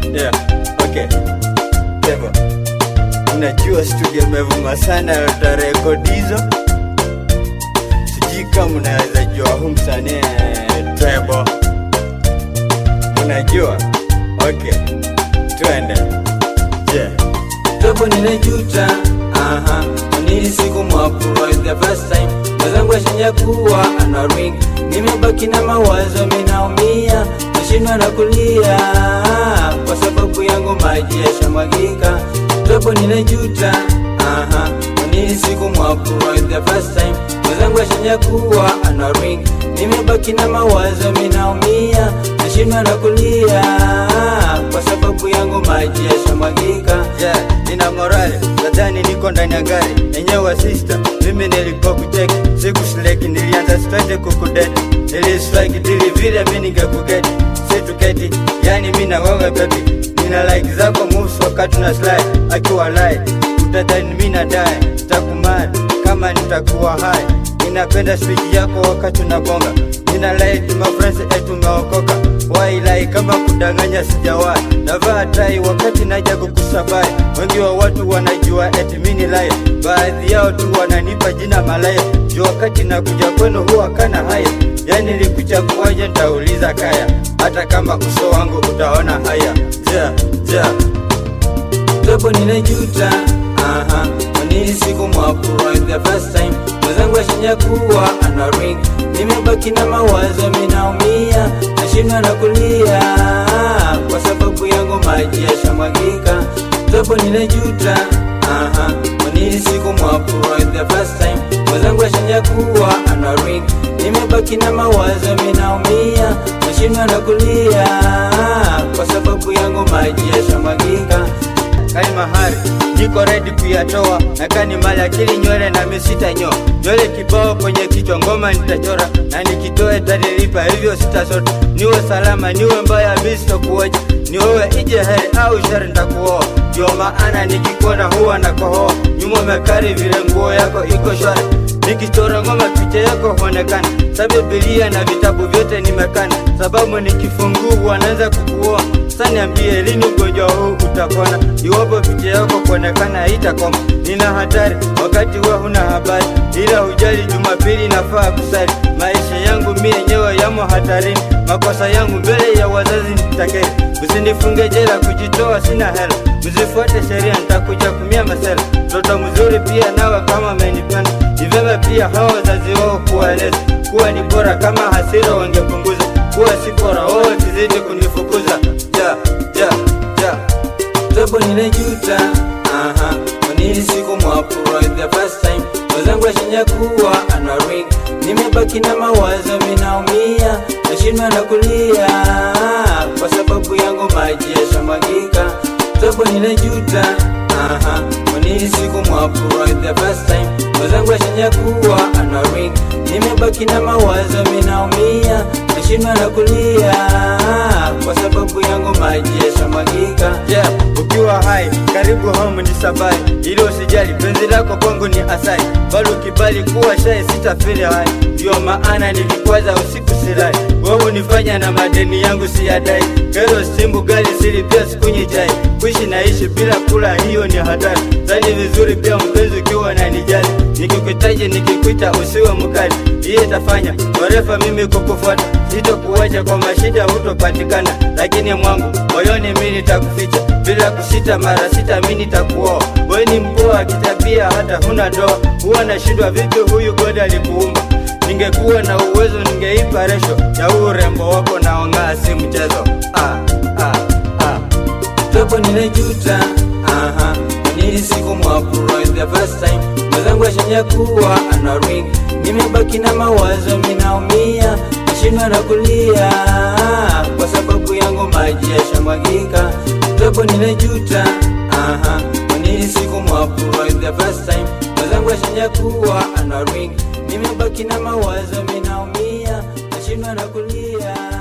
Yeah, okay. Devo, unajua studio mevuma sana utarekodi hizo. Sijui kama unaweza jua huu msanii Trebo. Unajua? Okay, tuende. Yeah. Trebo ninajuta, nilisiku mwapu was the first time. Mwenzangu ashinya kuwa ana ring. Nimebaki na mawazo minaumia, nashindwa na kulia kwa sababu yangu maji yashamwagika. Trebo ninajuta, nilisiku mwapu was the first time. Mwenzangu ashinya kuwa ana ring. Nimebaki na mawazo minaumia, nashindwa na kulia kwa sababu yangu maji yashamwagika. Yeah, nina morale, nadhani niko ndani ya gari. Enyewe sister, mimi nilikuwa kucheki, siku sleki nilianza straight kukudeti. Nilistrike dili vile mimi ningekugeti, si tuketi, yani mimi na wewe baby. Nina like zako moves wakati na slide, akiwa light, utadhani mimi na die, sitakumad kama nitakuwa high. Ninapenda switch yako wakati unabonga, nina like my friends etu meokoka. Why like kama kudanganya sijawahi, navaa tai wakati naja kukusabai. Wengi wa watu wanajua eti mimi liar, baadhi yao tu wananipa jina malaya. Juu wakati nakuja kwenu huwa kana haya, yani nilikuchaguaje nitauliza kaya, hata kama uso wangu utaona haya. Yeah. Trebo ninajuta, nilisiku mwapu was the first time. Mwenzangu ashinya kuwa ana ring. Nimebaki na mawazo minaumia, nashindwa na kulia kwa sababu yangu maji yashamwagika. Trebo ninajuta, nilisiku mwapu was the first time. Mwenzangu ashinya kuwa ana ring. Nimebaki na mawazo minaumia, nashindwa na kulia kwa sababu yangu maji yashamwagika. Kani mahari, niko ready kuyatoa. Na kani mali akili nywele na misita nyo. Nywele kibao kwenye kichwa ngoma nitachora. Na nikitoe tadilipa hivyo sitasota. Niwe salama, niwe mbaya misto kuoja. Niwewe ije heri au shari nitakuoa. Ndio maana nikikuona huwa na kohoa. Nyuma mekari vile nguo yako iko shwari. Nikichora ngoma picha yako huonekana. Sabi Biblia na vitabu vyote nimekana. Sababu nikifungua wanaanza kukuoa. Sasa niambie lini ugonjwa huu utapona? Iwapo picha yako kuonekana haitakoma. Nina hatari wakati wewe huna habari, ila hujali Jumapili nafaa kusali. Maisha yangu mimi yenyewe yamo hatarini, makosa yangu mbele ya wazazi nitakeri. Usinifunge jela kujitoa sina hela, usifuate sheria nitakuja kumia masela. Mtoto mzuri pia nawe kama amenipenda, nivema pia hao wazazi wao kuwaeleza kuwa ni bora kama hasira wangepunguza, kuwa si bora wao kizidi kunifukuza. Yeah. Trebo ninajuta, nilisiku mwapu was the first time. Mwenzangu ashinya kuwa ana ring. Nimebaki na mawazo minaumia, nashindwa na kulia kwa sababu yangu maji yashamwagika. Trebo ninajuta, nilisiku mwapu was the first time. Mwenzangu ashinya kuwa ana ring. Nimebaki na mawazo minaumia, nashindwa na kulia kwa sababu yangu maji yashamwagika. Yeah, ukiwa hai karibu home ni sabai, ili usijali penzi lako kwangu ni asai. Bado kibali kuwa shy sitafili hai, ndio maana nilikwaza usiku silai. Wewe unifanya na madeni yangu siyadai, kero simbu gali siri pia sikunyi chai. Kuishi naishi bila kula hiyo ni hatari, zani vizuri pia mpenzi ukiwa na nijali. Nikikuitaje nikikuita usiwe mkali, iye tafanya warefa mimi kukufuata. Sito kuwacha kwa mashida hutopatikana, lakini mwangu moyoni mimi nitakuficha. Bila kusita mara sita mimi nitakuoa. Wewe ni mpoa kitabia hata huna doa, huwa nashindwa vipi huyu God alikuumba. Ningekuwa na uwezo ningeipa resho ya urembo wako na ongea si mchezo. Trebo ninajuta, nilisiku mwapu was the first time. Mwenzangu ashinya kuwa ana ring. Nimebaki na mawazo minaumia, nashindwa na kulia kwa sababu yangu maji yashamwagika. Trebo ninajuta, nilisiku mwapu was the first time. Mwenzangu ashinya kuwa ana ring. Nimebaki na mawazo minaumia, nashindwa na kulia.